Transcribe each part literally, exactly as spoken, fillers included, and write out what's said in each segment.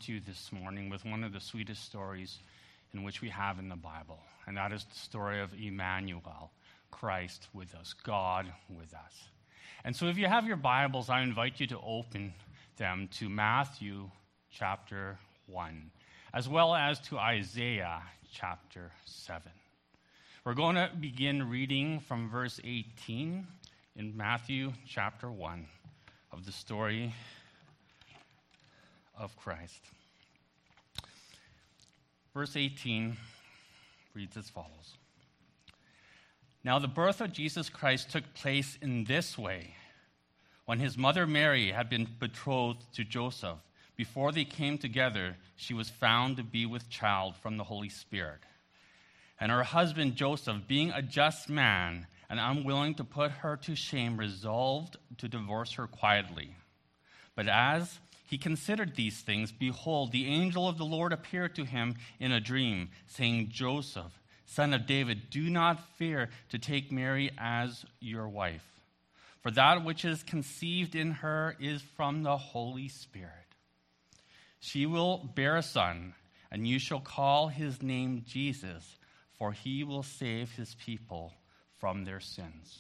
to you this morning with one of the sweetest stories in which we have in the Bible, and that is the story of Emmanuel, Christ with us, God with us. And so if you have your Bibles, I invite you to open them to Matthew chapter one, as well as to Isaiah chapter seven. We're going to begin reading from verse eighteen in Matthew chapter one of the story of Christ. Verse eighteen reads as follows. Now the birth of Jesus Christ took place in this way. When his mother Mary had been betrothed to Joseph, before they came together, she was found to be with child from the Holy Spirit. And her husband Joseph, being a just man and unwilling to put her to shame, resolved to divorce her quietly. But as he considered these things, behold, the angel of the Lord appeared to him in a dream, saying, Joseph, son of David, do not fear to take Mary as your wife, for that which is conceived in her is from the Holy Spirit. She will bear a son, and you shall call his name Jesus, for he will save his people from their sins.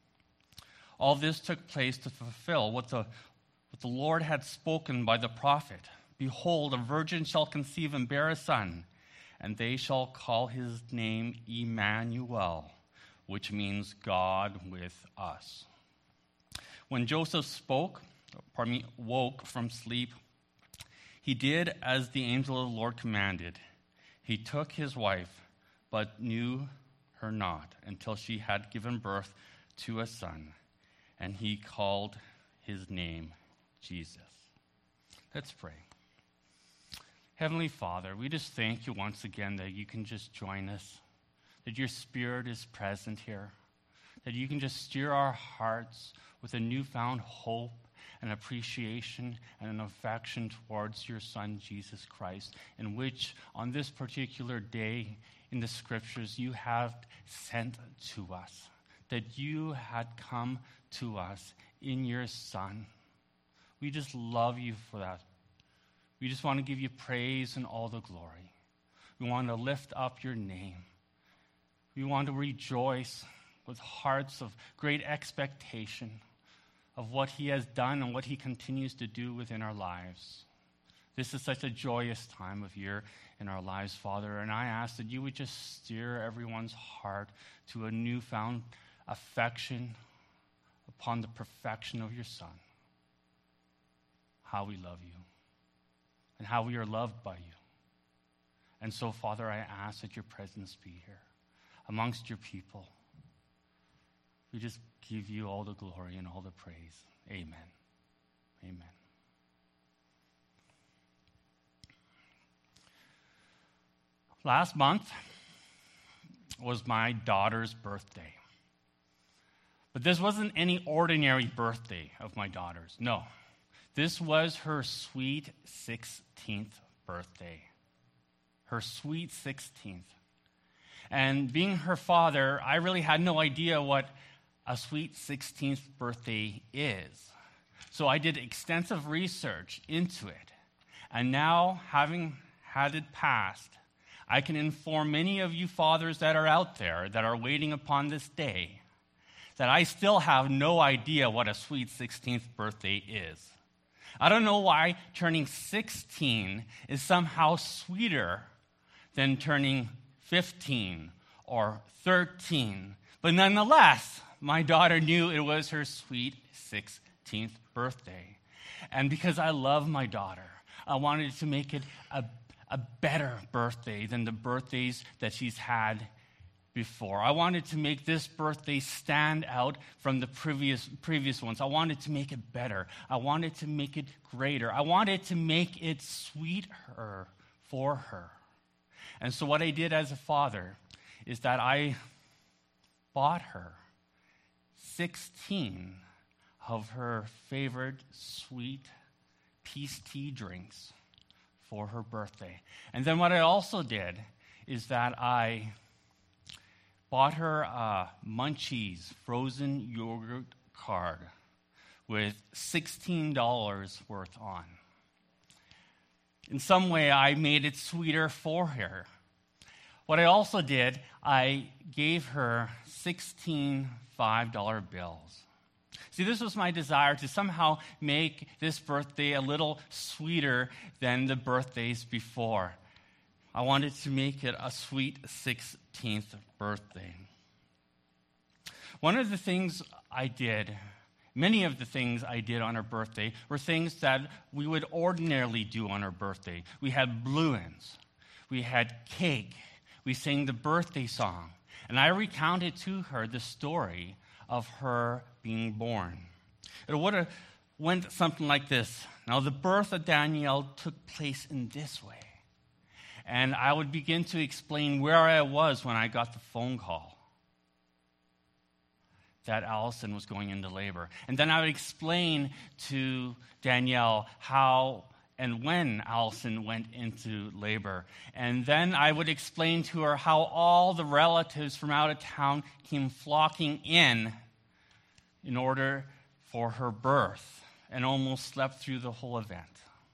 All this took place to fulfill what the, what the Lord had spoken by the prophet. Behold, a virgin shall conceive and bear a son, and they shall call his name Emmanuel, which means God with us. When Joseph spoke, pardon me, woke from sleep, he did as the angel of the Lord commanded. He took his wife, but knew her not until she had given birth to a son, and he called his name Jesus. Let's pray. Heavenly Father, we just thank you once again that you can just join us, that your Spirit is present here, that you can just steer our hearts with a newfound hope and appreciation and an affection towards your Son, Jesus Christ, in which on this particular day in the Scriptures you have sent to us, that you had come to us in your Son. We just love you for that. We just want to give you praise and all the glory. We want to lift up your name. We want to rejoice with hearts of great expectation of what he has done and what he continues to do within our lives. This is such a joyous time of year in our lives, Father, and I ask that you would just steer everyone's heart to a newfound affection upon the perfection of your Son. How we love you and how we are loved by you. And so, Father, I ask that your presence be here amongst your people. We just give you all the glory and all the praise. Amen. Amen. Last month was my daughter's birthday. But this wasn't any ordinary birthday of my daughter's. No. This was her sweet sixteenth birthday. Her sweet sixteenth. And being her father, I really had no idea what a sweet sixteenth birthday is. So I did extensive research into it. And now, having had it passed, I can inform many of you fathers that are out there that are waiting upon this day that I still have no idea what a sweet sixteenth birthday is. I don't know why turning sixteen is somehow sweeter than turning fifteen or thirteen. But nonetheless, my daughter knew it was her sweet sixteenth birthday. And because I love my daughter, I wanted to make it a, a better birthday than the birthdays that she's had before. I wanted to make this birthday stand out from the previous previous ones. I wanted to make it better. I wanted to make it greater. I wanted to make it sweeter for her. And so what I did as a father is that I bought her sixteen of her favorite sweet peace tea drinks for her birthday. And then what I also did is that I bought her a Munchies frozen yogurt card with sixteen dollars worth on. in some way, I made it sweeter for her. What I also did, I gave her sixteen five dollar bills. See, this was my desire to somehow make this birthday a little sweeter than the birthdays before. I wanted to make it a sweet sixteenth birthday. One of the things I did, many of the things I did on her birthday were things that we would ordinarily do on her birthday. We had balloons, we had cake, we sang the birthday song, and I recounted to her the story of her being born. It would have went something like this. Now, the birth of Danielle took place in this way. And I would begin to explain where I was when I got the phone call that Allison was going into labor. And then I would explain to Danielle how and when Allison went into labor. And then I would explain to her how all the relatives from out of town came flocking in in order for her birth, and almost slept through the whole event.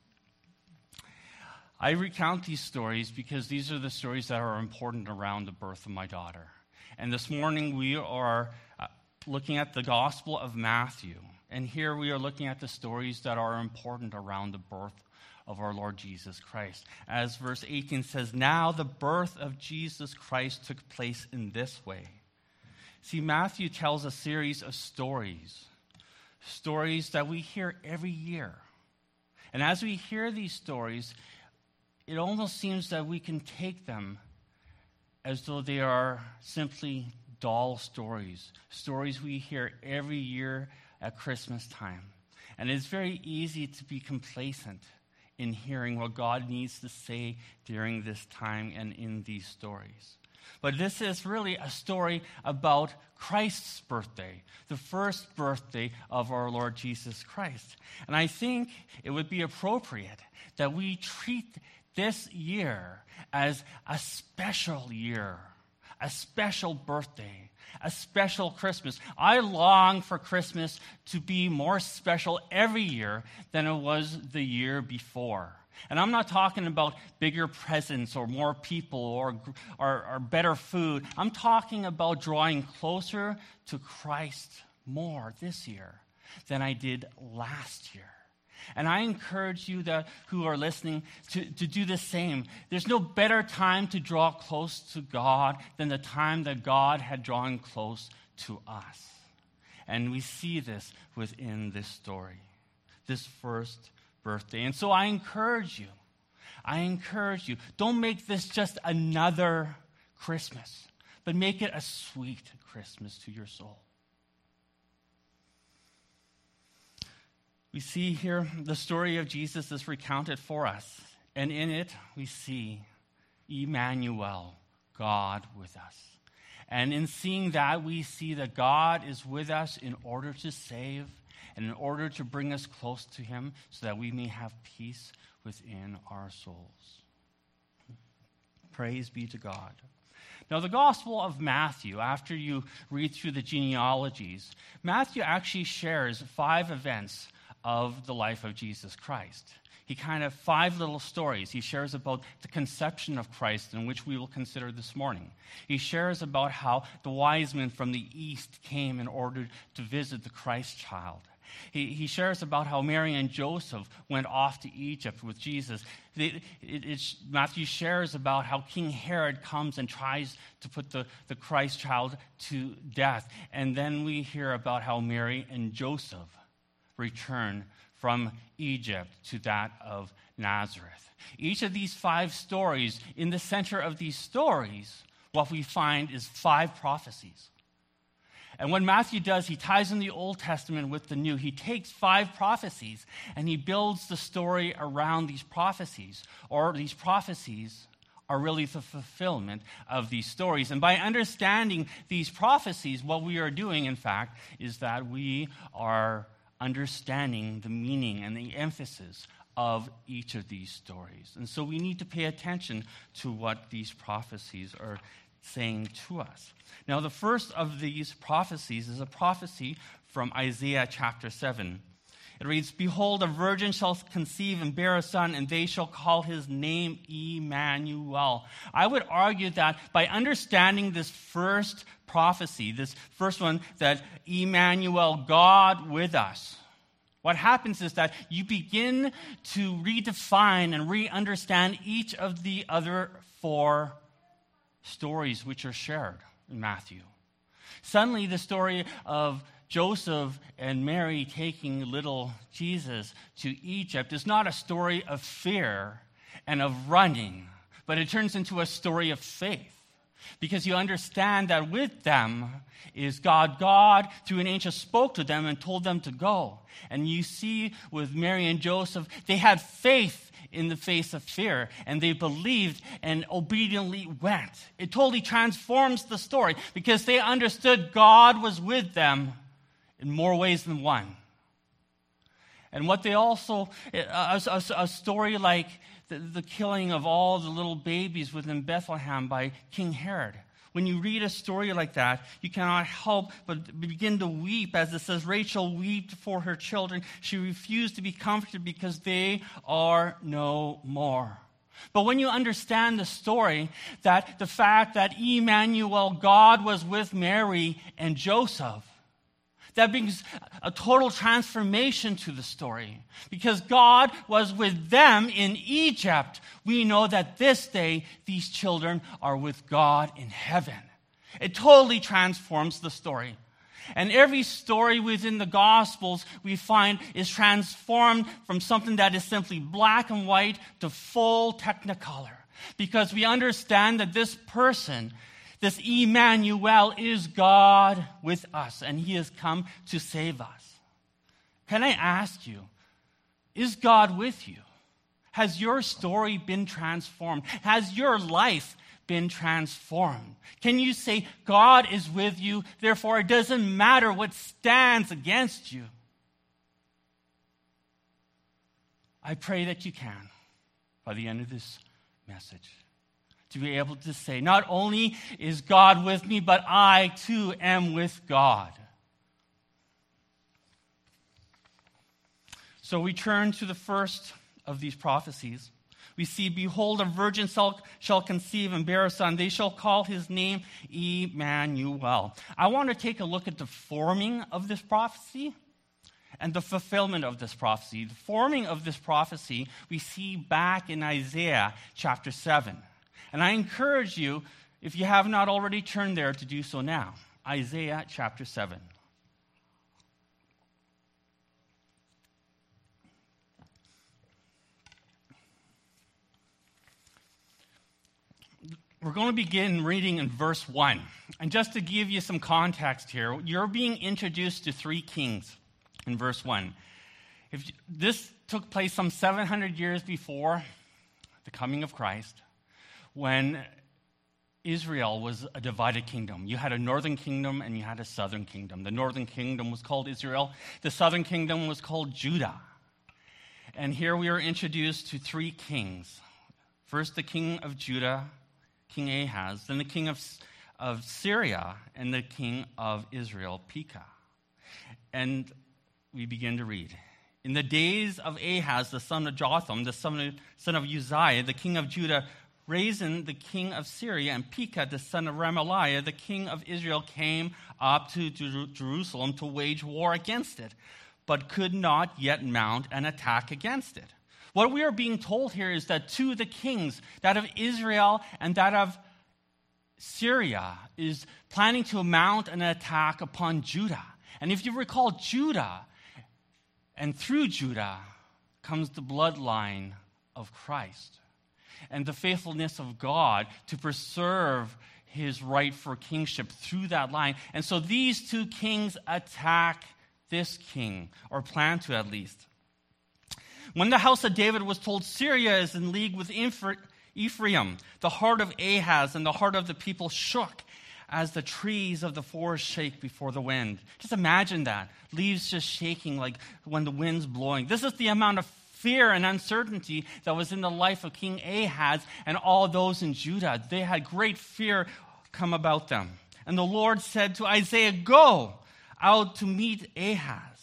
I recount these stories because these are the stories that are important around the birth of my daughter. And this morning we are uh, looking at the Gospel of Matthew. And here we are looking at the stories that are important around the birth of our Lord Jesus Christ. As verse eighteen says, now the birth of Jesus Christ took place in this way. See, Matthew tells a series of stories, stories that we hear every year. And as we hear these stories, it almost seems that we can take them as though they are simply dull stories, stories we hear every year at Christmas time. And it's very easy to be complacent in hearing what God needs to say during this time and in these stories. But this is really a story about Christ's birthday, the first birthday of our Lord Jesus Christ. And I think it would be appropriate that we treat this year as a special year, a special birthday, a special Christmas. I long for Christmas to be more special every year than it was the year before. And I'm not talking about bigger presents or more people or, or, or better food. I'm talking about drawing closer to Christ more this year than I did last year. And I encourage you that who are listening to, to do the same. There's no better time to draw close to God than the time that God had drawn close to us. And we see this within this story, this first birthday. And so I encourage you, I encourage you, don't make this just another Christmas, but make it a sweet Christmas to your soul. We see here the story of Jesus is recounted for us, and in it we see Emmanuel, God with us. And in seeing that, we see that God is with us in order to save and in order to bring us close to him so that we may have peace within our souls. Praise be to God. Now, the Gospel of Matthew, after you read through the genealogies, Matthew actually shares five events of the life of Jesus Christ. He kind of, five little stories. He shares about the conception of Christ, in which we will consider this morning. He shares about how the wise men from the east came in order to visit the Christ child. He, he shares about how Mary and Joseph went off to Egypt with Jesus. It, it, it, Matthew shares about how King Herod comes and tries to put the, the Christ child to death. And then we hear about how Mary and Joseph return from Egypt to that of Nazareth. Each of these five stories, in the center of these stories, what we find is five prophecies. And what Matthew does, he ties in the Old Testament with the New. He takes five prophecies and he builds the story around these prophecies. Or these prophecies are really the fulfillment of these stories. And by understanding these prophecies, what we are doing, in fact, is that we are understanding the meaning and the emphasis of each of these stories. And so we need to pay attention to what these prophecies are saying to us. Now, the first of these prophecies is a prophecy from Isaiah chapter seven. It reads, "Behold, a virgin shall conceive and bear a son, and they shall call his name Emmanuel." I would argue that by understanding this first prophecy, this first one, that Emmanuel, God with us, what happens is that you begin to redefine and re-understand each of the other four stories which are shared in Matthew. Suddenly, the story of Joseph and Mary taking little Jesus to Egypt is not a story of fear and of running, but it turns into a story of faith. Because you understand that with them is God. God, through an angel, spoke to them and told them to go. And you see with Mary and Joseph, they had faith in the face of fear, and they believed and obediently went. It totally transforms the story because they understood God was with them in more ways than one. And what they also, a, a, a story like the, the killing of all the little babies within Bethlehem by King Herod. When you read a story like that, you cannot help but begin to weep, as it says, Rachel wept for her children. She refused to be comforted because they are no more. But when you understand the story, that the fact that Emmanuel, God was with Mary and Joseph, that brings a total transformation to the story. Because God was with them in Egypt, we know that this day these children are with God in heaven. It totally transforms the story. And every story within the Gospels we find is transformed from something that is simply black and white to full technicolor. Because we understand that this person, this Emmanuel, is God with us, and he has come to save us. Can I ask you, is God with you? Has your story been transformed? Has your life been transformed? Can you say, God is with you, therefore it doesn't matter what stands against you? I pray that you can by the end of this message. To be able to say, not only is God with me, but I too am with God. So we turn to the first of these prophecies. We see, behold, a virgin shall, shall conceive and bear a son. They shall call his name Emmanuel. I want to take a look at the forming of this prophecy and the fulfillment of this prophecy. The forming of this prophecy we see back in Isaiah chapter seven. And I encourage you, if you have not already turned there, to do so now. Isaiah chapter seven. We're going to begin reading in verse one. And just to give you some context here, you're being introduced to three kings in verse one. If this took place some seven hundred years before the coming of Christ, when Israel was a divided kingdom. You had a northern kingdom and you had a southern kingdom. The northern kingdom was called Israel. The southern kingdom was called Judah. And here we are introduced to three kings. First, the king of Judah, King Ahaz, then the king of, of Syria, and the king of Israel, Pekah. And we begin to read. In the days of Ahaz, the son of Jotham, the son of, son of Uzziah, the king of Judah, Rezin, the king of Syria, and Pekah, the son of Remaliah, the king of Israel, came up to Jerusalem to wage war against it, but could not yet mount an attack against it. What we are being told here is that two of the kings, that of Israel and that of Syria, is planning to mount an attack upon Judah. And if you recall, Judah, and through Judah comes the bloodline of Christ and the faithfulness of God to preserve his right for kingship through that line. And so these two kings attack this king, or plan to at least. When the house of David was told Syria is in league with Ephraim, the heart of Ahaz and the heart of the people shook as the trees of the forest shake before the wind. Just imagine that. Leaves just shaking like when the wind's blowing. This is the amount of fear and uncertainty that was in the life of King Ahaz and all those in Judah. They had great fear come about them. And the Lord said to Isaiah, "Go out to meet Ahaz,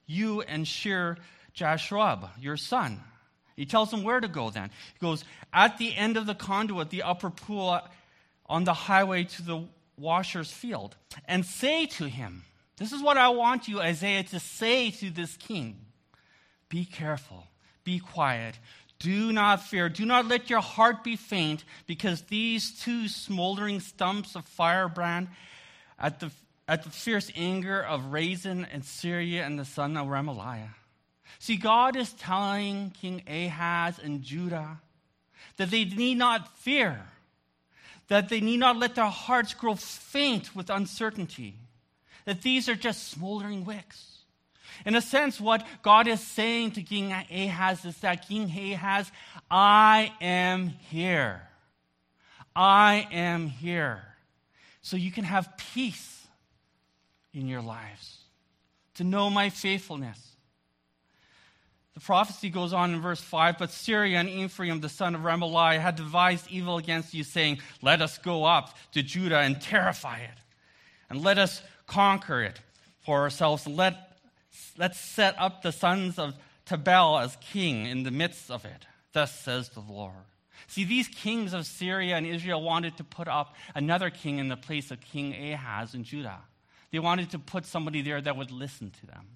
you and Shear Jashub, your son. He tells him where to go then. He goes, at the end of the conduit, the upper pool on the highway to the washer's field, and say to him, this is what I want you, Isaiah, to say to this king. Be careful, be quiet, do not fear, do not let your heart be faint, because these two smoldering stumps of firebrand at the, at the fierce anger of Rezin and Syria and the son of Remaliah. See, God is telling King Ahaz and Judah that they need not fear, that they need not let their hearts grow faint with uncertainty, that these are just smoldering wicks. In a sense, what God is saying to King Ahaz is that, King Ahaz, I am here. I am here. So you can have peace in your lives, to know my faithfulness. The prophecy goes on in verse five, but Syria and Ephraim, the son of Remaliah, had devised evil against you, saying, let us go up to Judah and terrify it, and let us conquer it for ourselves. Let, let's set up the sons of Tabel as king in the midst of it. Thus says the Lord. See, these kings of Syria and Israel wanted to put up another king in the place of King Ahaz in Judah. They wanted to put somebody there that would listen to them.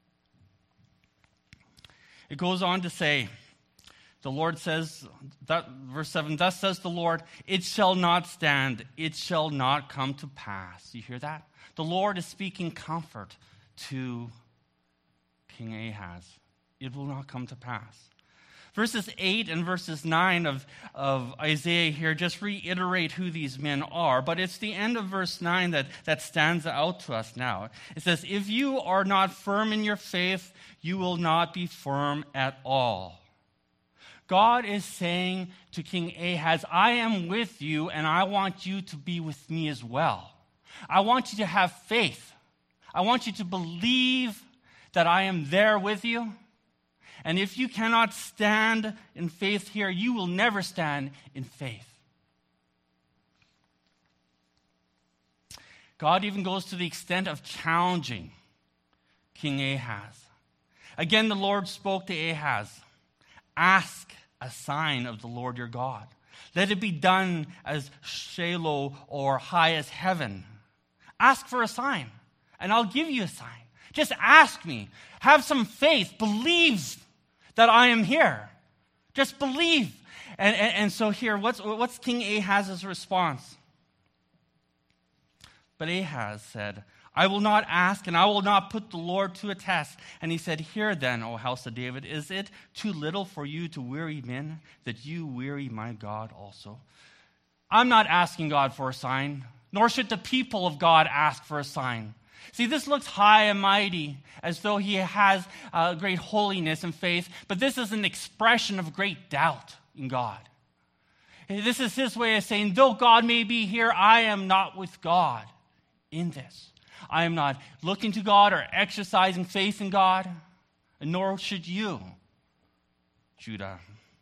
It goes on to say, the Lord says, that, verse seven, thus says the Lord, it shall not stand, it shall not come to pass. You hear that? The Lord is speaking comfort to King Ahaz. It will not come to pass. Verses eight and verses nine of, of Isaiah here just reiterate who these men are, but it's the end of verse nine that, that stands out to us now. It says, if you are not firm in your faith, you will not be firm at all. God is saying to King Ahaz, I am with you, and I want you to be with me as well. I want you to have faith. I want you to believe that I am there with you. And if you cannot stand in faith here, you will never stand in faith. God even goes to the extent of challenging King Ahaz. Again, the Lord spoke to Ahaz, ask a sign of the Lord your God. Let it be done as Shiloh or high as heaven. Ask for a sign, and I'll give you a sign. Just ask me. Have some faith. Believe that I am here. Just believe. And, and, and so here, what's, what's King Ahaz's response? But Ahaz said, I will not ask, and I will not put the Lord to a test. And he said, hear then, O house of David, is it too little for you to weary men, that you weary my God also? I'm not asking God for a sign, nor should the people of God ask for a sign. See, this looks high and mighty, as though he has uh, great holiness and faith, but this is an expression of great doubt in God. This is his way of saying, though God may be here, I am not with God in this. I am not looking to God or exercising faith in God, and nor should you, Judah.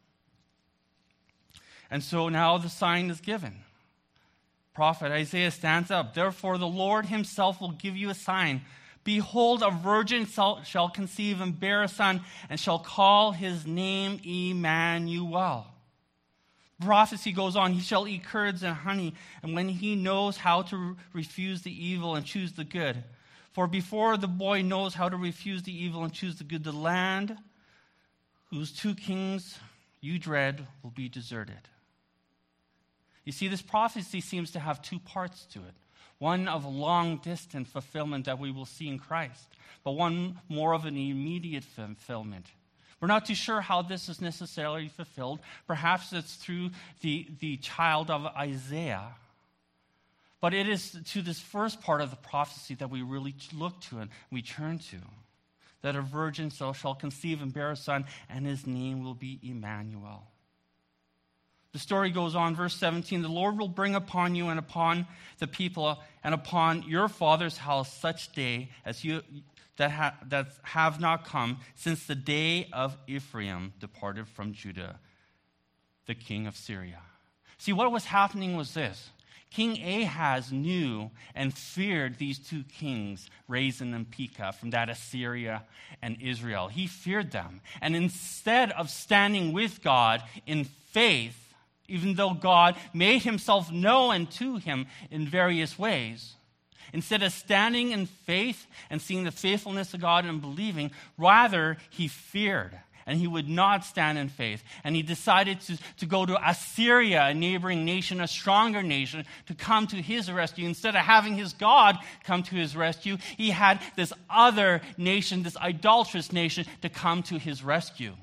And so now the sign is given. Prophet Isaiah stands up. Therefore, the Lord himself will give you a sign. Behold, a virgin shall conceive and bear a son, and shall call his name Emmanuel. Prophecy goes on. He shall eat curds and honey, and when he knows how to refuse the evil and choose the good. For before the boy knows how to refuse the evil and choose the good, the land whose two kings you dread will be deserted. You see, this prophecy seems to have two parts to it. One of a long-distance fulfillment that we will see in Christ, but one more of an immediate fulfillment. We're not too sure how this is necessarily fulfilled. Perhaps it's through the, the child of Isaiah. But it is to this first part of the prophecy that we really look to and we turn to. That a virgin shall conceive and bear a son, and his name will be Emmanuel. The story goes on, verse seventeen, the Lord will bring upon you and upon the people and upon your father's house such day as you that, ha, that have not come since the day of Ephraim departed from Judah, the king of Syria. See, what was happening was this. King Ahaz knew and feared these two kings, Rezin and Pekah, from that Assyria and Israel. He feared them. And instead of standing with God in faith, even though God made himself known to him in various ways, instead of standing in faith and seeing the faithfulness of God and believing, rather he feared. And he would not stand in faith. And he decided to, to go to Assyria, a neighboring nation, a stronger nation, to come to his rescue. Instead of having his God come to his rescue, he had this other nation, this idolatrous nation, to come to his rescue.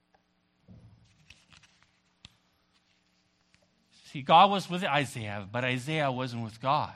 See, God was with Isaiah, but Isaiah wasn't with God.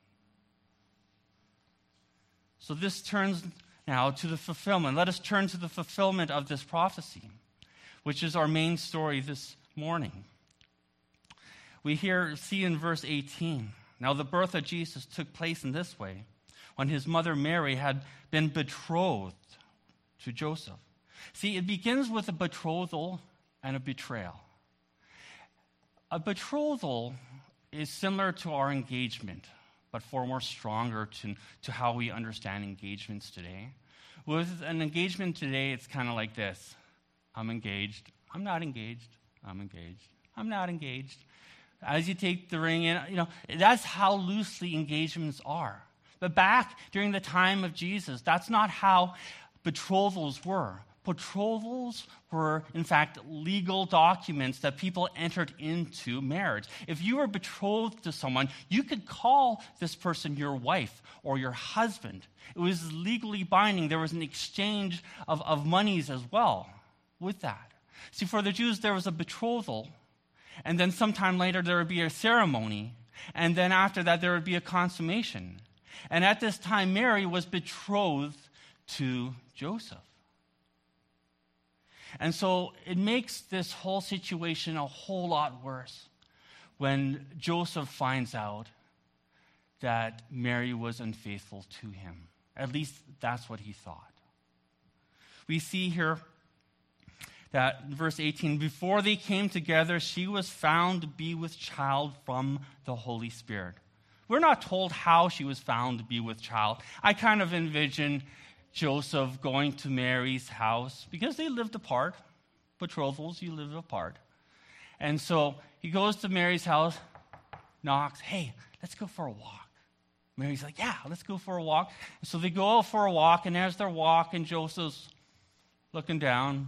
So this turns now to the fulfillment. Let us turn to the fulfillment of this prophecy, which is our main story this morning. We here see in verse eighteen, now the birth of Jesus took place in this way, when his mother Mary had been betrothed to Joseph. See, it begins with a betrothal and a betrayal. A betrothal is similar to our engagement, but far more stronger to, to how we understand engagements today. With an engagement today, it's kind of like this. I'm engaged. I'm not engaged. I'm engaged. I'm not engaged. As you take the ring in, you know, that's how loosely engagements are. But back during the time of Jesus, that's not how betrothals were. Betrothals were, in fact, legal documents that people entered into marriage. If you were betrothed to someone, you could call this person your wife or your husband. It was legally binding. There was an exchange of, of monies as well with that. See, for the Jews, there was a betrothal, and then sometime later there would be a ceremony, and then after that there would be a consummation. And at this time, Mary was betrothed to Joseph. And so it makes this whole situation a whole lot worse when Joseph finds out that Mary was unfaithful to him. At least that's what he thought. We see here that in verse eighteen, before they came together, she was found to be with child from the Holy Spirit. We're not told how she was found to be with child. I kind of envision Joseph going to Mary's house because they lived apart. Betrothals, you live apart. And so he goes to Mary's house, knocks, hey, let's go for a walk. Mary's like, yeah, let's go for a walk. And so they go out for a walk, and as they're walking, Joseph's looking down.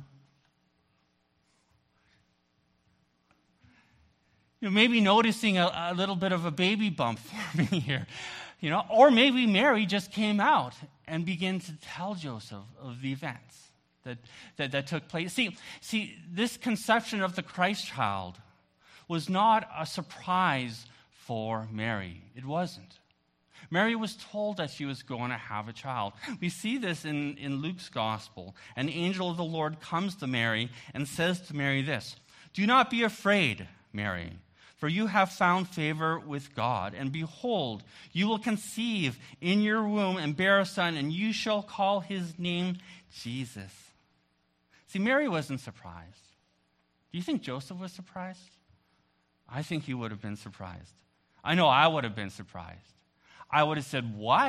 You know, maybe noticing a, a little bit of a baby bump for me here. You know, or maybe Mary just came out and began to tell Joseph of the events that, that, that took place. See, see, this conception of the Christ child was not a surprise for Mary. It wasn't. Mary was told that she was going to have a child. We see this in, in Luke's gospel. An angel of the Lord comes to Mary and says to Mary this, "Do not be afraid, Mary, for you have found favor with God. And behold, you will conceive in your womb and bear a son, and you shall call his name Jesus." See, Mary wasn't surprised. Do you think Joseph was surprised? I think he would have been surprised. I know I would have been surprised. I would have said, what?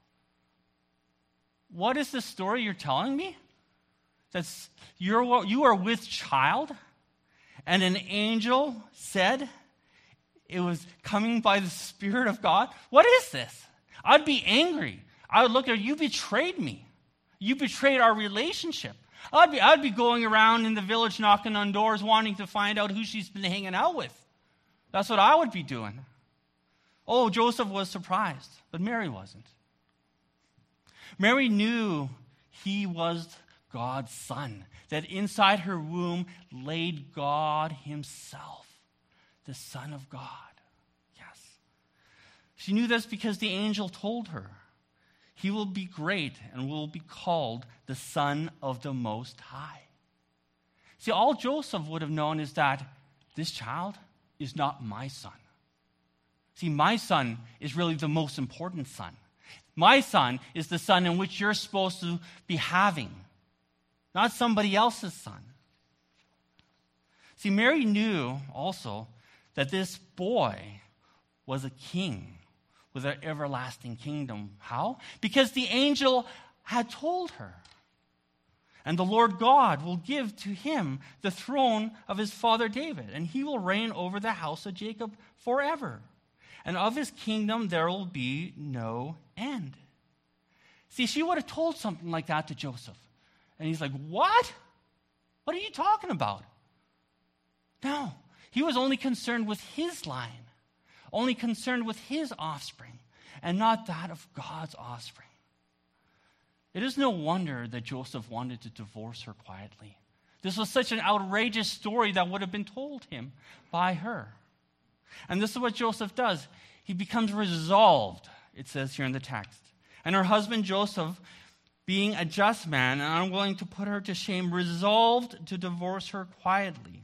What is the story you're telling me? That's you're, you are with child, and an angel said it was coming by the Spirit of God? What is this? I'd be angry. I would look at you, betrayed me. You betrayed our relationship. I'd be, I'd be going around in the village knocking on doors wanting to find out who she's been hanging out with. That's what I would be doing. Oh, Joseph was surprised, but Mary wasn't. Mary knew he was God's son, that inside her womb laid God himself, the Son of God. Yes. She knew this because the angel told her, he will be great and will be called the Son of the Most High. See, all Joseph would have known is that this child is not my son. See, my son is really the most important son. My son is the son in which you're supposed to be having, not somebody else's son. See, Mary knew also that this boy was a king with an everlasting kingdom. How? Because the angel had told her. And the Lord God will give to him the throne of his father David, and he will reign over the house of Jacob forever. And of his kingdom there will be no end. See, she would have told something like that to Joseph. And he's like, what? What are you talking about? No, he was only concerned with his line, only concerned with his offspring, and not that of God's offspring. It is no wonder that Joseph wanted to divorce her quietly. This was such an outrageous story that would have been told him by her. And this is what Joseph does. He becomes resolved, it says here in the text. And her husband Joseph, being a just man and unwilling to put her to shame, resolved to divorce her quietly.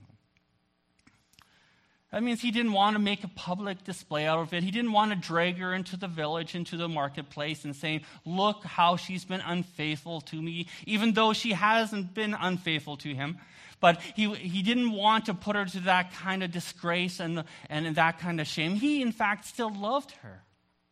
That means he didn't want to make a public display out of it. He didn't want to drag her into the village, into the marketplace and saying, look how she's been unfaithful to me, even though she hasn't been unfaithful to him. But he he didn't want to put her to that kind of disgrace and, and that kind of shame. He, in fact, still loved her.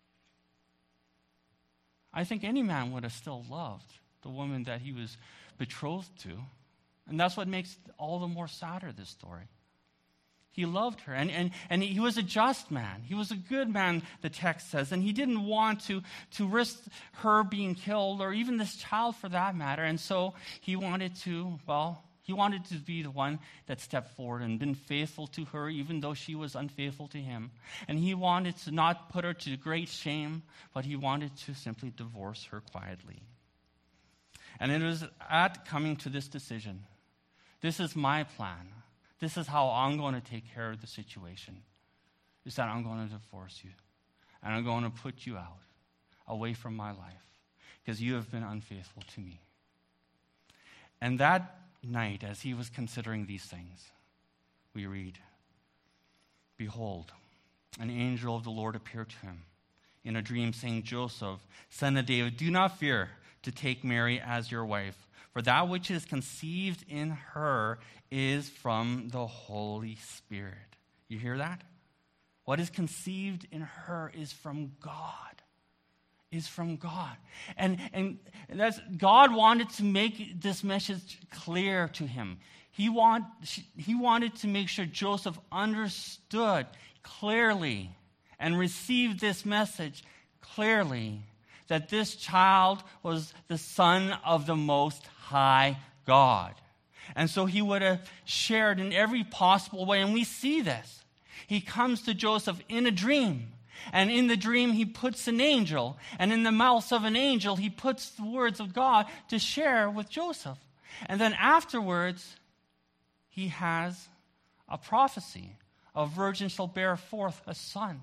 I think any man would have still loved the woman that he was betrothed to. And that's what makes it all the more sadder, this story. He loved her, and, and, and he was a just man. He was a good man, the text says, and he didn't want to, to risk her being killed, or even this child for that matter. And so he wanted to, well, he wanted to be the one that stepped forward and been faithful to her, even though she was unfaithful to him. And he wanted to not put her to great shame, but he wanted to simply divorce her quietly. And it was at coming to this decision, this is my plan. This is how I'm going to take care of the situation, is that I'm going to divorce you. And I'm going to put you out, away from my life, because you have been unfaithful to me. And that night, as he was considering these things, we read, behold, an angel of the Lord appeared to him in a dream, saying, Joseph, son of David, do not fear to take Mary as your wife, for that which is conceived in her is from the Holy Spirit. You hear that? What is conceived in her is from God. Is from God. And, and that's, God wanted to make this message clear to him. He, want, he wanted to make sure Joseph understood clearly and received this message clearly, that this child was the Son of the Most High God. And so he would have shared in every possible way. And we see this. He comes to Joseph in a dream. And in the dream, he puts an angel. And in the mouth of an angel, he puts the words of God to share with Joseph. And then afterwards, he has a prophecy. A virgin shall bear forth a son.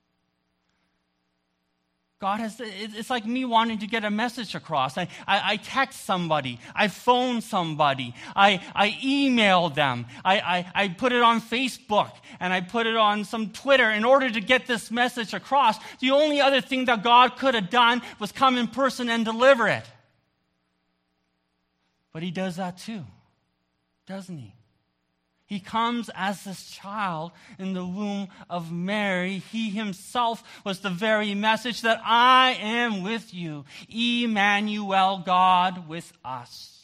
God has, it's like me wanting to get a message across. I, I, I text somebody, I phone somebody, I, I email them, I, I, I put it on Facebook, and I put it on some Twitter in order to get this message across. The only other thing that God could have done was come in person and deliver it. But he does that too, doesn't he? He comes as this child in the womb of Mary. He himself was the very message that I am with you. Emmanuel, God with us.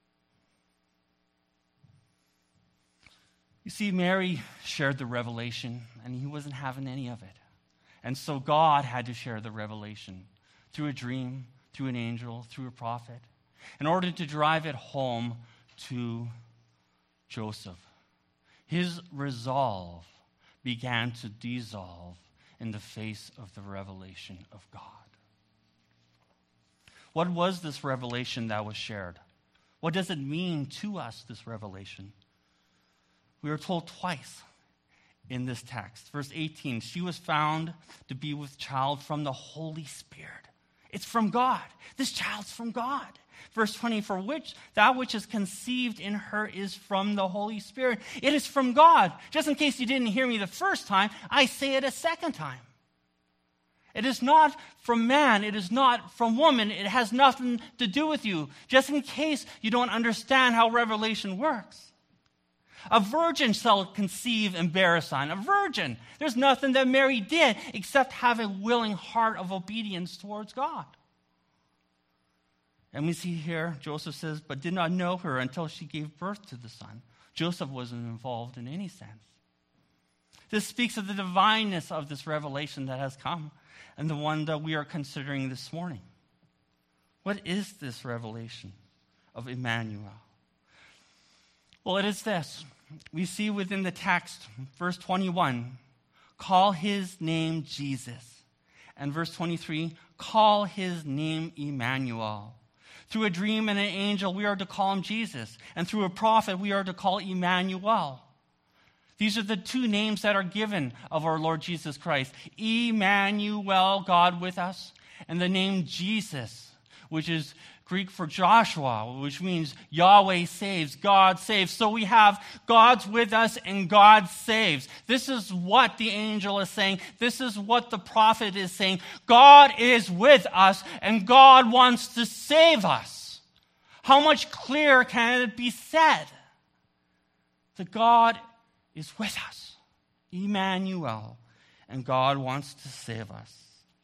You see, Mary shared the revelation, and he wasn't having any of it. And so God had to share the revelation through a dream, through an angel, through a prophet, in order to drive it home to Joseph. His resolve began to dissolve in the face of the revelation of God. What was this revelation that was shared? What does it mean to us, this revelation? We are told twice in this text. Verse eighteen, she was found to be with child from the Holy Spirit. It's from God. This child's from God. Verse twenty, for which that which is conceived in her is from the Holy Spirit. It is from God. Just in case you didn't hear me the first time, I say it a second time. It is not from man. It is not from woman. It has nothing to do with you. Just in case you don't understand how revelation works. A virgin shall conceive and bear a son. A virgin. There's nothing that Mary did except have a willing heart of obedience towards God. And we see here, Joseph says, but did not know her until she gave birth to the son. Joseph wasn't involved in any sense. This speaks of the divineness of this revelation that has come and the one that we are considering this morning. What is this revelation of Emmanuel? Well, it is this. We see within the text, verse twenty-one, call his name Jesus. And verse twenty-three, call his name Emmanuel. Through a dream and an angel, we are to call him Jesus. And through a prophet, we are to call Emmanuel. These are the two names that are given of our Lord Jesus Christ. Emmanuel, God with us, and the name Jesus, which is Greek for Joshua, which means Yahweh saves, God saves. So we have God's with us and God saves. This is what the angel is saying. This is what the prophet is saying. God is with us and God wants to save us. How much clearer can it be said that God is with us, Emmanuel, and God wants to save us?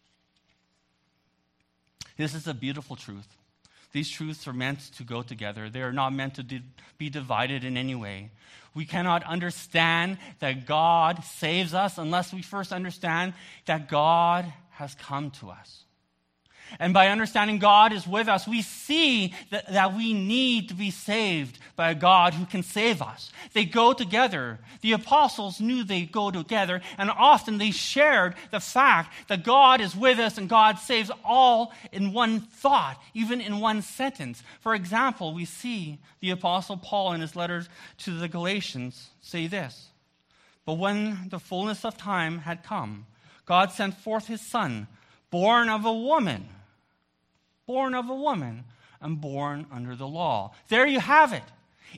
This is a beautiful truth. These truths are meant to go together. They are not meant to di- be divided in any way. We cannot understand that God saves us unless we first understand that God has come to us. And by understanding God is with us, we see that, that we need to be saved by a God who can save us. They go together. The apostles knew they go together, and often they shared the fact that God is with us and God saves, all in one thought, even in one sentence. For example, we see the apostle Paul in his letters to the Galatians say this: but when the fullness of time had come, God sent forth his Son, born of a woman, born of a woman, and born under the law. There you have it.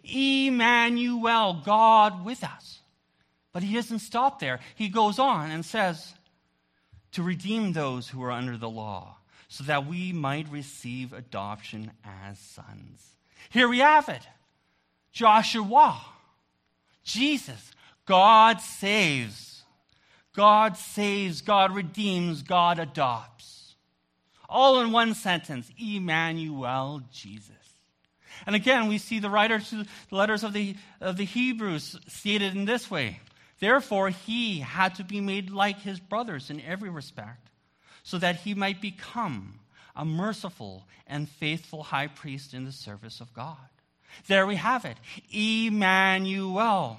Emmanuel, God with us. But he doesn't stop there. He goes on and says, to redeem those who are under the law, so that we might receive adoption as sons. Here we have it. Joshua, Jesus, God saves. God saves, God redeems, God adopts. All in one sentence, Emmanuel, Jesus. And again, we see the writer to the letters of the, of the Hebrews stated in this way: therefore, he had to be made like his brothers in every respect, so that he might become a merciful and faithful high priest in the service of God. There we have it. Emmanuel,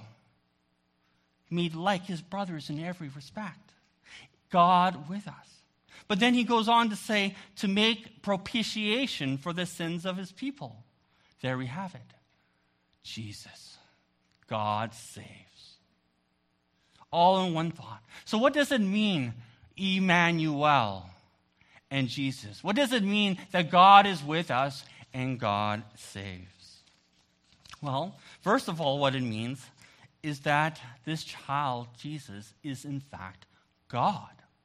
made like his brothers in every respect. God with us. But then he goes on to say, to make propitiation for the sins of his people. There we have it. Jesus, God saves. All in one thought. So what does it mean, Emmanuel and Jesus? What does it mean that God is with us and God saves? Well, first of all, what it means is that this child, Jesus, is in fact God.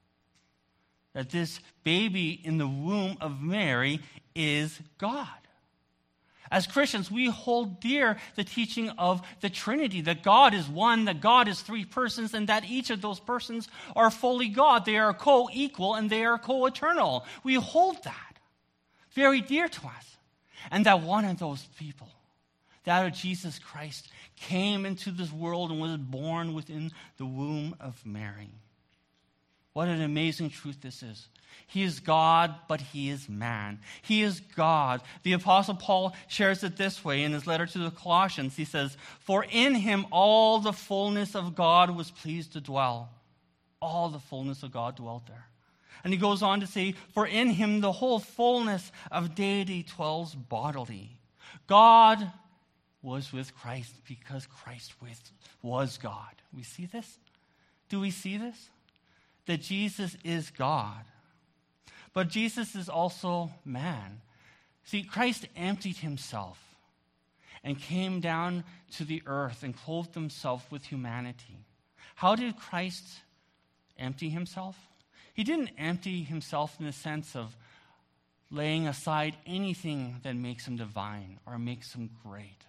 That this baby in the womb of Mary is God. As Christians, we hold dear the teaching of the Trinity, that God is one, that God is three persons, and that each of those persons are fully God. They are co-equal and they are co-eternal. We hold that very dear to us. And that one of those people, that of Jesus Christ, came into this world and was born within the womb of Mary. What an amazing truth this is. He is God, but he is man. He is God. The Apostle Paul shares it this way in his letter to the Colossians. He says, for in him all the fullness of God was pleased to dwell. All the fullness of God dwelt there. And he goes on to say, for in him the whole fullness of deity dwells bodily. God was with Christ because Christ with, was God. We see this? Do we see this? That Jesus is God. But Jesus is also man. See, Christ emptied himself and came down to the earth and clothed himself with humanity. How did Christ empty himself? He didn't empty himself in the sense of laying aside anything that makes him divine or makes him great.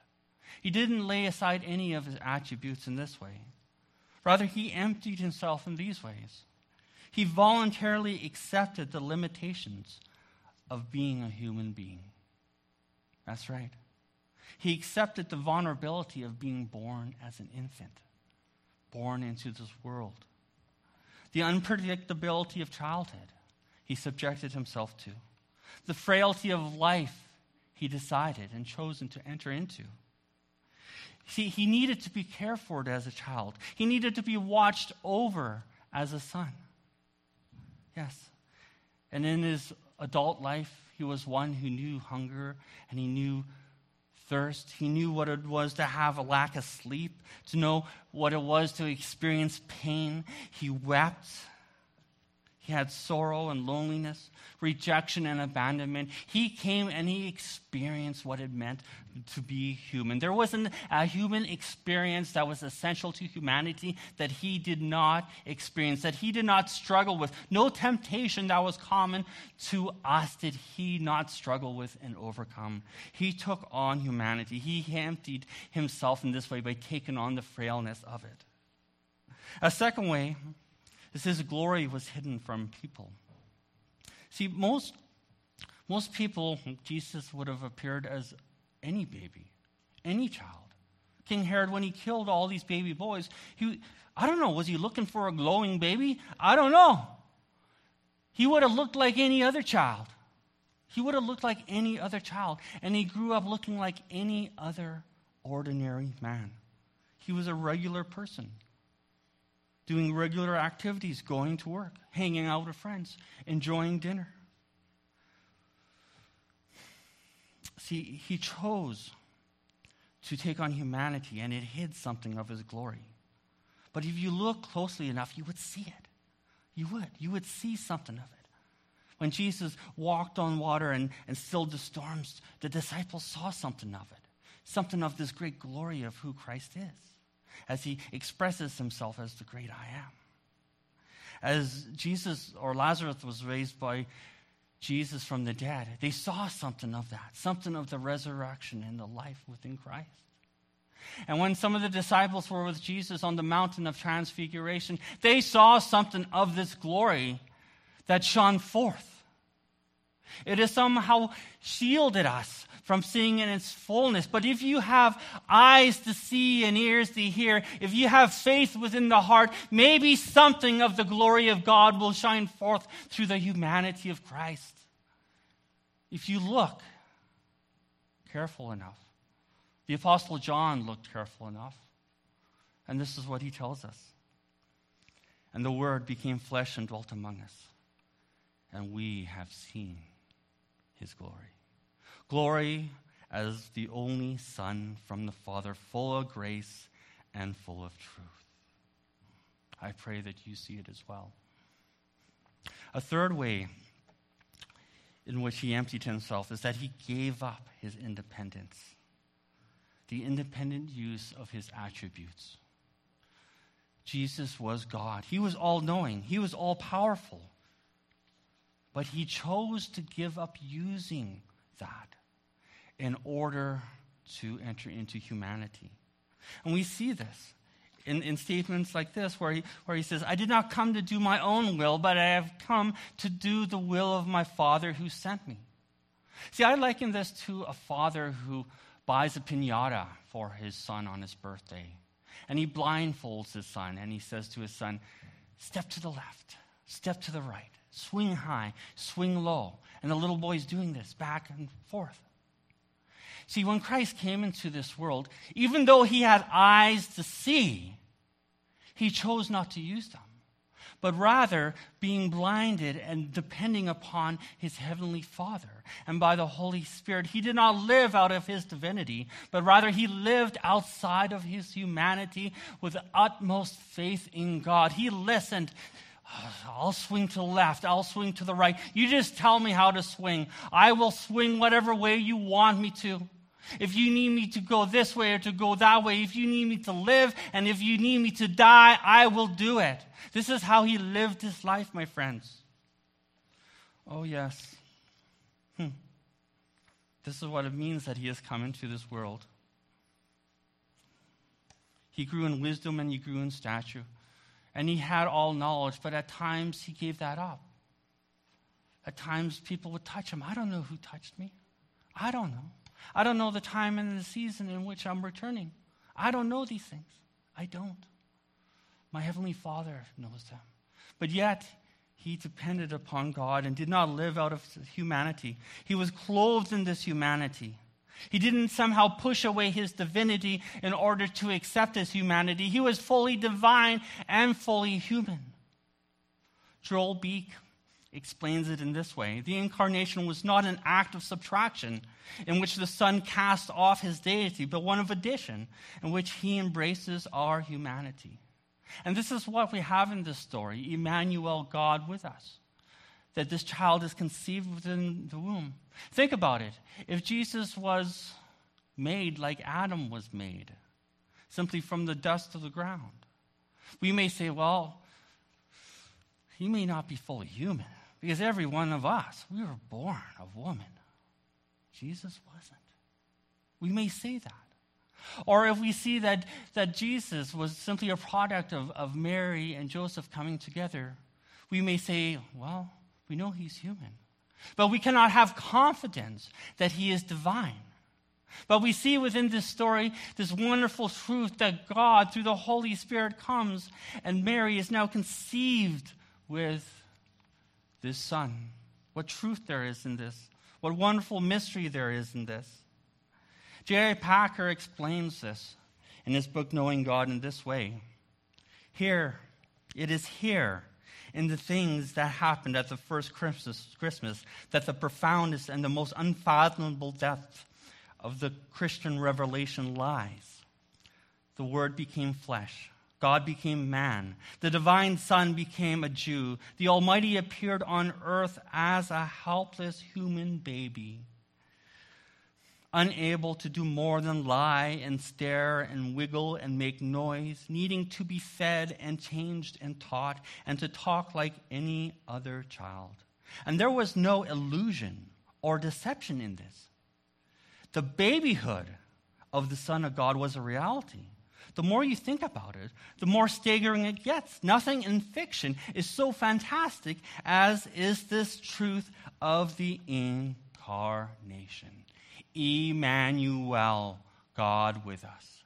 He didn't lay aside any of his attributes in this way. Rather, he emptied himself in these ways. He voluntarily accepted the limitations of being a human being. That's right. He accepted the vulnerability of being born as an infant, born into this world. The unpredictability of childhood, he subjected himself to. The frailty of life, he decided and chosen to enter into. See, he needed to be cared for as a child. He needed to be watched over as a son. Yes. And in his adult life, he was one who knew hunger and he knew thirst. He knew what it was to have a lack of sleep, to know what it was to experience pain. He wept. He had sorrow and loneliness, rejection and abandonment. He came and he experienced what it meant to be human. There wasn't a human experience that was essential to humanity that he did not experience, that he did not struggle with. No temptation that was common to us did he not struggle with and overcome. He took on humanity. He emptied himself in this way by taking on the frailness of it. A second way is his glory was hidden from people. See, most, most people, Jesus would have appeared as any baby, any child. King Herod, when he killed all these baby boys, he, I don't know, was he looking for a glowing baby? I don't know. He would have looked like any other child. He would have looked like any other child. And he grew up looking like any other ordinary man. He was a regular person, doing regular activities, going to work, hanging out with friends, enjoying dinner. See, he chose to take on humanity, and it hid something of his glory. But if you look closely enough, you would see it. You would. You would see something of it. When Jesus walked on water and, and stilled the storms, the disciples saw something of it, something of this great glory of who Christ is, as he expresses himself as the great I am. As Jesus or Lazarus was raised by Jesus from the dead, they saw something of that, something of the resurrection and the life within Christ. And when some of the disciples were with Jesus on the mountain of transfiguration, they saw something of this glory that shone forth. It has somehow shielded us from seeing in its fullness. But if you have eyes to see and ears to hear, if you have faith within the heart, maybe something of the glory of God will shine forth through the humanity of Christ. If you look careful enough. The Apostle John looked careful enough. And this is what he tells us. And the Word became flesh and dwelt among us. And we have seen his glory. Glory as the only Son from the Father, full of grace and full of truth. I pray that you see it as well. A third way in which he emptied himself is that he gave up his independence, the independent use of his attributes. Jesus was God. He was all-knowing. He was all-powerful. But he chose to give up using that in order to enter into humanity. And we see this in, in statements like this where he, where he says, I did not come to do my own will, but I have come to do the will of my Father who sent me. See, I liken this to a father who buys a piñata for his son on his birthday. And he blindfolds his son and he says to his son, step to the left, step to the right, swing high, swing low. And the little boy's doing this back and forth. See, when Christ came into this world, even though he had eyes to see, he chose not to use them, but rather being blinded and depending upon his heavenly Father. And by the Holy Spirit, he did not live out of his divinity, but rather he lived outside of his humanity with the utmost faith in God. He listened. I'll swing to the left. I'll swing to the right. You just tell me how to swing. I will swing whatever way you want me to. If you need me to go this way or to go that way, if you need me to live and if you need me to die, I will do it. This is how he lived his life, my friends. Oh, yes. Hmm. This is what it means that he has come into this world. He grew in wisdom and he grew in stature. And he had all knowledge, but at times he gave that up. At times people would touch him. I don't know who touched me. I don't know. I don't know the time and the season in which I'm returning. I don't know these things. I don't. My Heavenly Father knows them. But yet, he depended upon God and did not live out of humanity. He was clothed in this humanity. He didn't somehow push away his divinity in order to accept his humanity. He was fully divine and fully human. Joel Beeke explains it in this way. The incarnation was not an act of subtraction in which the Son cast off his deity, but one of addition in which he embraces our humanity. And this is what we have in this story, Emmanuel, God with us. That this child is conceived within the womb. Think about it. If Jesus was made like Adam was made, simply from the dust of the ground, we may say, well, he may not be fully human, because every one of us, we were born of woman. Jesus wasn't. We may say that. Or if we see that, that Jesus was simply a product of, of Mary and Joseph coming together, we may say, well, we know he's human. But we cannot have confidence that he is divine. But we see within this story this wonderful truth that God, through the Holy Spirit, comes, and Mary is now conceived with this Son. What truth there is in this. What wonderful mystery there is in this. J I Packer explains this in his book, Knowing God, in this way. Here, it is here, in the things that happened at the first Christmas, Christmas, that the profoundest and the most unfathomable depth of the Christian revelation lies. The Word became flesh. God became man. The divine Son became a Jew. The Almighty appeared on earth as a helpless human baby, unable to do more than lie and stare and wiggle and make noise, needing to be fed and changed and taught, and to talk like any other child. And there was no illusion or deception in this. The babyhood of the Son of God was a reality. The more you think about it, the more staggering it gets. Nothing in fiction is so fantastic as is this truth of the incarnation. Emmanuel, God with us.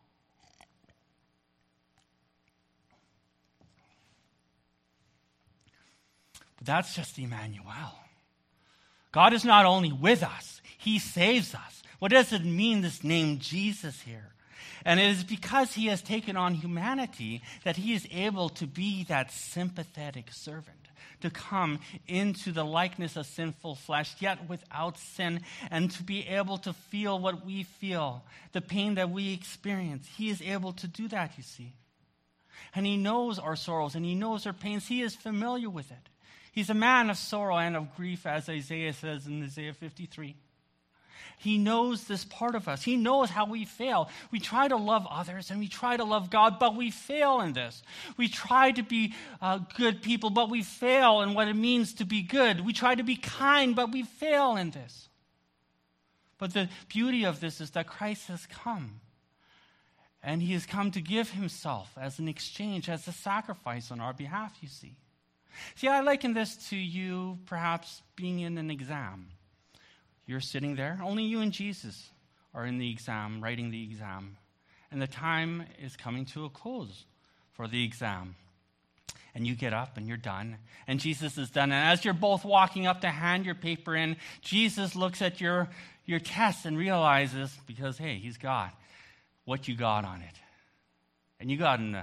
But that's just Emmanuel. God is not only with us, he saves us. What does it mean, this name Jesus here? And it is because he has taken on humanity that he is able to be that sympathetic servant, to come into the likeness of sinful flesh, yet without sin, and to be able to feel what we feel, the pain that we experience. He is able to do that, you see. And he knows our sorrows, and he knows our pains. He is familiar with it. He's a man of sorrow and of grief, as Isaiah says in Isaiah fifty-three. He knows this part of us. He knows how we fail. We try to love others and we try to love God, but we fail in this. We try to be uh, good people, but we fail in what it means to be good. We try to be kind, but we fail in this. But the beauty of this is that Christ has come. And he has come to give himself as an exchange, as a sacrifice on our behalf, you see. See, I liken this to you perhaps being in an exam. You're sitting there, only you and Jesus are in the exam, writing the exam. And the time is coming to a close for the exam. And you get up and you're done. And Jesus is done. And as you're both walking up to hand your paper in, Jesus looks at your, your test and realizes, because, hey, he's God, what you got on it. And you got an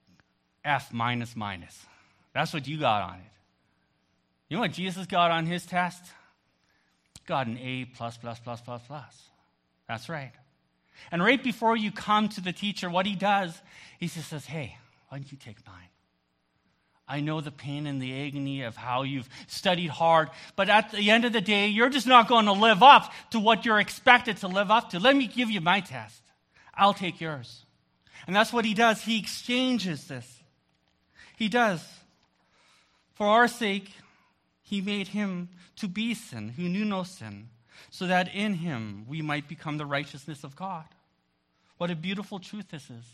F minus minus. That's what you got on it. You know what Jesus got on his test? Got an A plus, plus, plus, plus, plus. That's right. And right before you come to the teacher, what he does, he just says, hey, why don't you take mine? I know the pain and the agony of how you've studied hard, but at the end of the day, you're just not going to live up to what you're expected to live up to. Let me give you my test. I'll take yours. And that's what he does. He exchanges this. He does. For our sake, he made him to be sin, who knew no sin, so that in him we might become the righteousness of God. What a beautiful truth this is.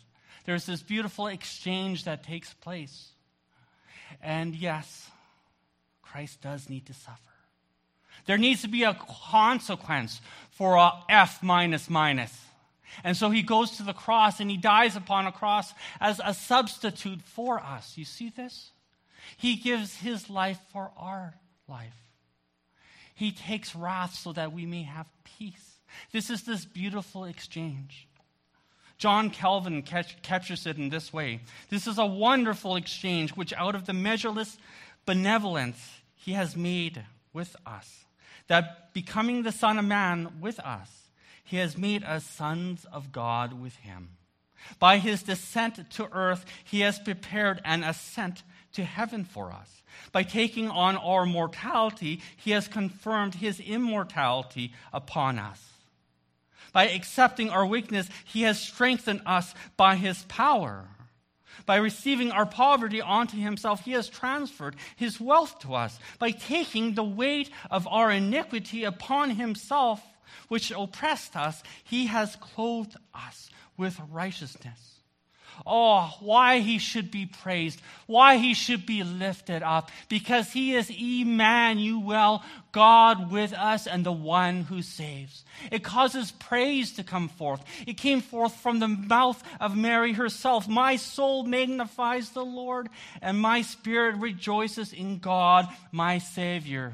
there's this beautiful exchange that takes place. And yes, Christ does need to suffer. There needs to be a consequence for a F minus minus. And so he goes to the cross and he dies upon a cross as a substitute for us. You see this? He gives his life for our life. He takes wrath so that we may have peace. This is this beautiful exchange. John Calvin catch, captures it in this way. This is a wonderful exchange which out of the measureless benevolence he has made with us, that becoming the Son of Man with us, he has made us sons of God with him. By his descent to earth, he has prepared an ascent to heaven for us. By taking on our mortality, he has confirmed his immortality upon us. By accepting our weakness, he has strengthened us by his power. By receiving our poverty onto himself, he has transferred his wealth to us. By taking the weight of our iniquity upon himself, which oppressed us, he has clothed us with righteousness. Oh, why he should be praised, why he should be lifted up, because he is Emmanuel, God with us and the one who saves. It causes praise to come forth. It came forth from the mouth of Mary herself. My soul magnifies the Lord, and my spirit rejoices in God, my Savior.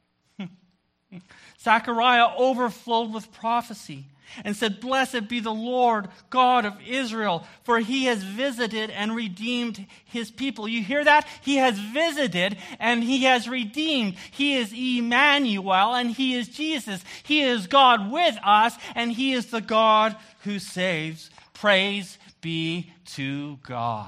Zechariah overflowed with prophecy and said, "Blessed be the Lord God of Israel, for he has visited and redeemed his people." You hear that? He has visited and he has redeemed. He is Emmanuel and he is Jesus. He is God with us and he is the God who saves. Praise be to God.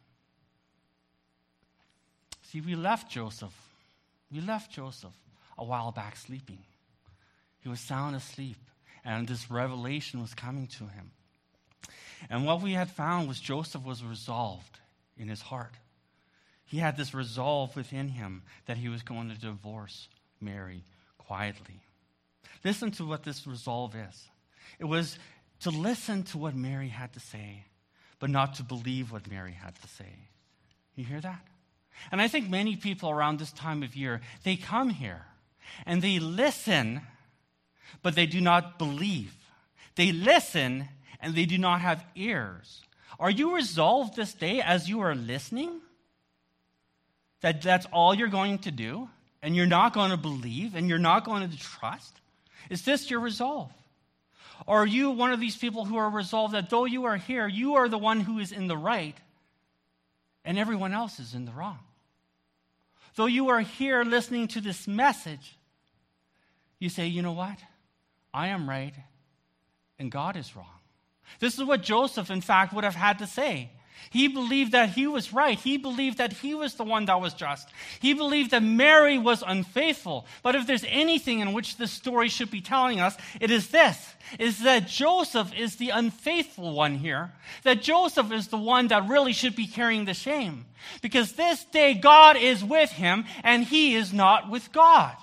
See, we left Joseph. We left Joseph a while back sleeping. He was sound asleep. And this revelation was coming to him. And what we had found was Joseph was resolved in his heart. He had this resolve within him that he was going to divorce Mary quietly. Listen to what this resolve is. It was to listen to what Mary had to say, but not to believe what Mary had to say. You hear that? And I think many people around this time of year, they come here and they listen, but they do not believe. They listen, and they do not have ears. Are you resolved this day as you are listening? That that's all you're going to do? And you're not going to believe, and you're not going to trust? Is this your resolve? Or are you one of these people who are resolved that though you are here, you are the one who is in the right, and everyone else is in the wrong? Though you are here listening to this message, you say, you know what? I am right, and God is wrong. This is what Joseph, in fact, would have had to say. He believed that he was right. He believed that he was the one that was just. He believed that Mary was unfaithful. But if there's anything in which this story should be telling us, it is this, is that Joseph is the unfaithful one here. That Joseph is the one that really should be carrying the shame. Because this day God is with him, and he is not with God.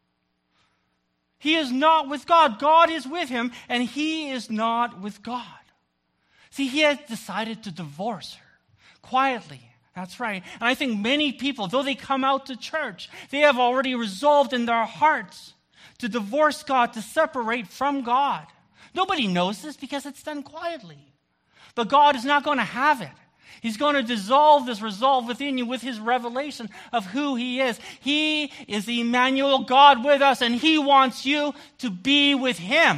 He is not with God. God is with him, and he is not with God. See, he has decided to divorce her quietly. That's right. And I think many people, though they come out to church, they have already resolved in their hearts to divorce God, to separate from God. Nobody knows this because it's done quietly. But God is not going to have it. He's going to dissolve this resolve within you with his revelation of who he is. He is Emmanuel, God with us, and he wants you to be with him.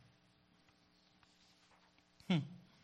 Hmm.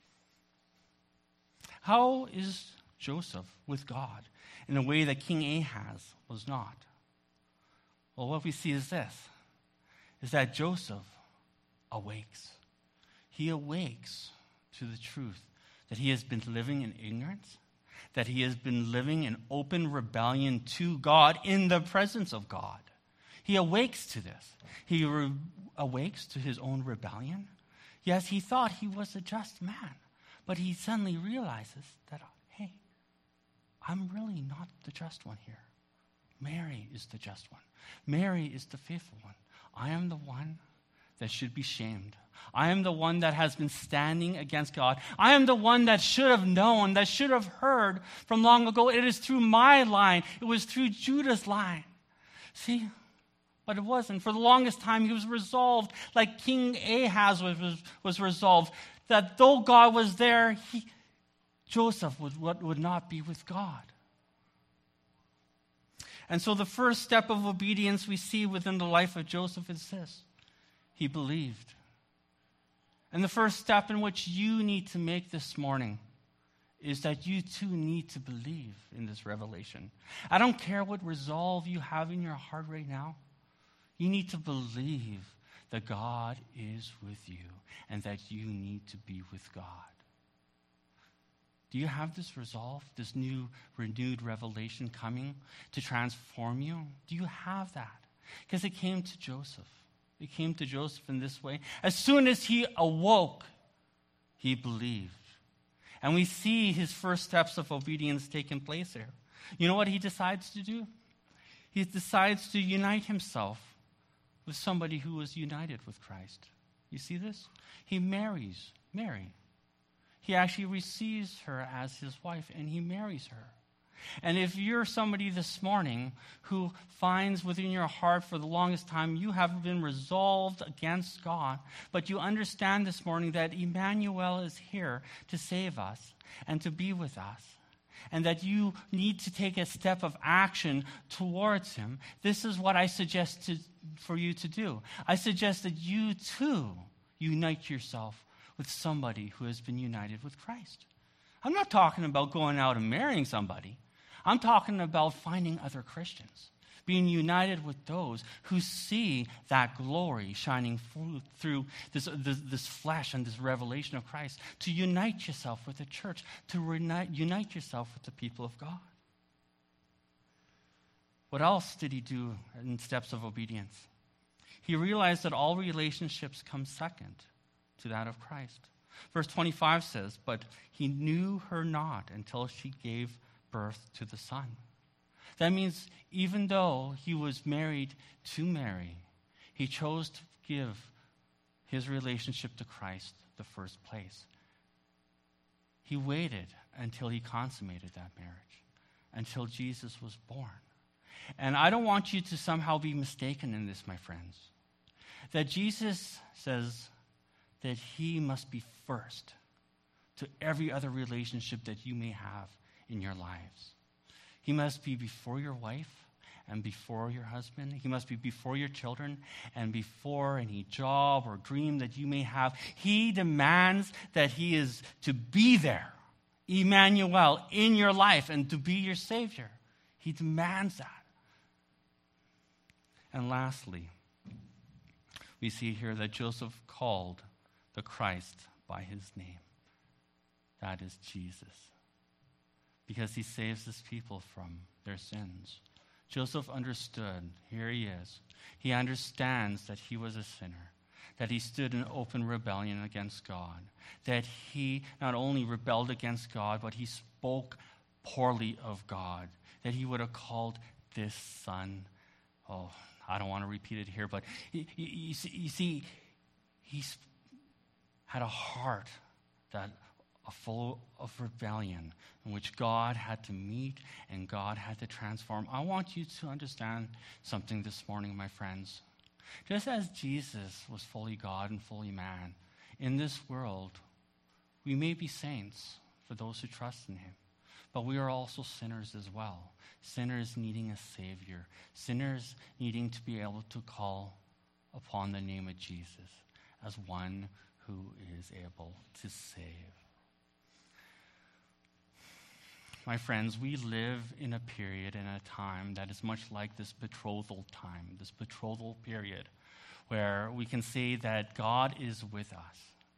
How is Joseph with God in a way that King Ahaz was not? Well, what we see is this, is that Joseph awakes. He awakes to the truth that he has been living in ignorance, that he has been living in open rebellion to God in the presence of God. He awakes to this. He re- awakes to his own rebellion. Yes, he thought he was a just man, but he suddenly realizes that, hey, I'm really not the just one here. Mary is the just one. Mary is the faithful one. I am the one that should be shamed. I am the one that has been standing against God. I am the one that should have known, that should have heard from long ago. It is through my line. It was through Judah's line. See? But it wasn't. For the longest time, he was resolved, like King Ahaz was, was, was resolved, that though God was there, he, Joseph would, would not be with God. And so the first step of obedience we see within the life of Joseph is this. He believed. And the first step in which you need to make this morning is that you too need to believe in this revelation. I don't care what resolve you have in your heart right now. You need to believe that God is with you and that you need to be with God. Do you have this resolve, this new renewed revelation coming to transform you? Do you have that? Because it came to Joseph. It came to Joseph in this way. As soon as he awoke, he believed. And we see his first steps of obedience taking place here. You know what he decides to do? He decides to unite himself with somebody who was united with Christ. You see this? He marries Mary. He actually receives her as his wife, and he marries her. And if you're somebody this morning who finds within your heart for the longest time you have been resolved against God, but you understand this morning that Emmanuel is here to save us and to be with us, and that you need to take a step of action towards him, this is what I suggest to, for you to do. I suggest that you too unite yourself with somebody who has been united with Christ. I'm not talking about going out and marrying somebody. I'm talking about finding other Christians, being united with those who see that glory shining through this, this, this flesh and this revelation of Christ, to unite yourself with the church, to reunite, unite yourself with the people of God. What else did he do in steps of obedience? He realized that all relationships come second to that of Christ. Verse twenty-five says, but he knew her not until she gave birth to the son. That means even though he was married to Mary, he chose to give his relationship to Christ the first place. He waited until he consummated that marriage, until Jesus was born. And I don't want you to somehow be mistaken in this, my friends, that Jesus says that he must be first to every other relationship that you may have in your lives. He must be before your wife and before your husband. He must be before your children and before any job or dream that you may have. He demands that he is to be there, Emmanuel, in your life and to be your Savior. He demands that. And lastly, we see here that Joseph called the Christ by his name. That is Jesus. Because he saves his people from their sins. Joseph understood, here he is. He understands that he was a sinner, that he stood in open rebellion against God, that he not only rebelled against God, but he spoke poorly of God, that he would have called this son, oh, I don't want to repeat it here, but you, you, see, you see, he had a heart that full of rebellion in which God had to meet and God had to transform. I want you to understand something this morning, my friends. Just as Jesus was fully God and fully man, in this world, we may be saints for those who trust in him, but we are also sinners as well. Sinners needing a Savior. Sinners needing to be able to call upon the name of Jesus as one who is able to save. My friends, we live in a period and a time that is much like this betrothal time, this betrothal period, where we can say that God is with us.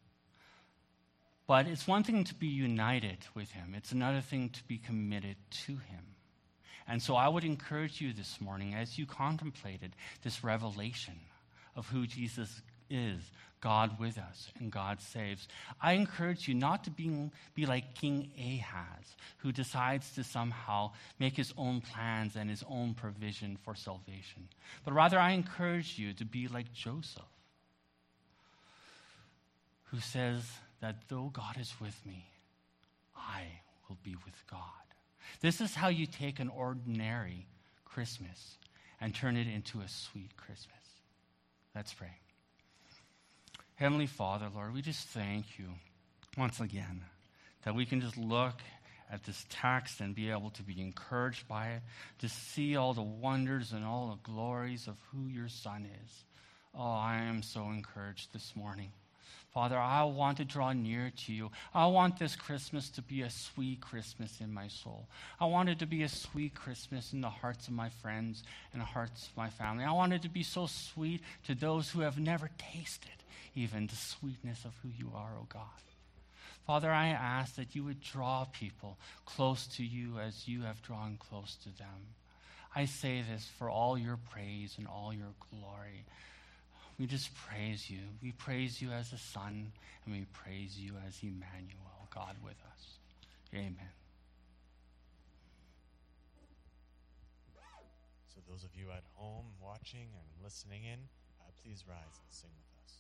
But it's one thing to be united with him. It's another thing to be committed to him. And so I would encourage you this morning, as you contemplated this revelation of who Jesus is, God with us and God saves, I encourage you not to be, be like King Ahaz, who decides to somehow make his own plans and his own provision for salvation. But rather, I encourage you to be like Joseph, who says that though God is with me, I will be with God. This is how you take an ordinary Christmas and turn it into a sweet Christmas. Let's pray. Heavenly Father, Lord, we just thank you once again that we can just look at this text and be able to be encouraged by it, to see all the wonders and all the glories of who your Son is. Oh, I am so encouraged this morning. Father, I want to draw near to you. I want this Christmas to be a sweet Christmas in my soul. I want it to be a sweet Christmas in the hearts of my friends and the hearts of my family. I want it to be so sweet to those who have never tasted even the sweetness of who you are, oh God. Father, I ask that you would draw people close to you as you have drawn close to them. I say this for all your praise and all your glory. We just praise you. We praise you as a Son, and we praise you as Emmanuel, God with us. Amen. So those of you at home watching and listening in, uh, please rise and sing with us.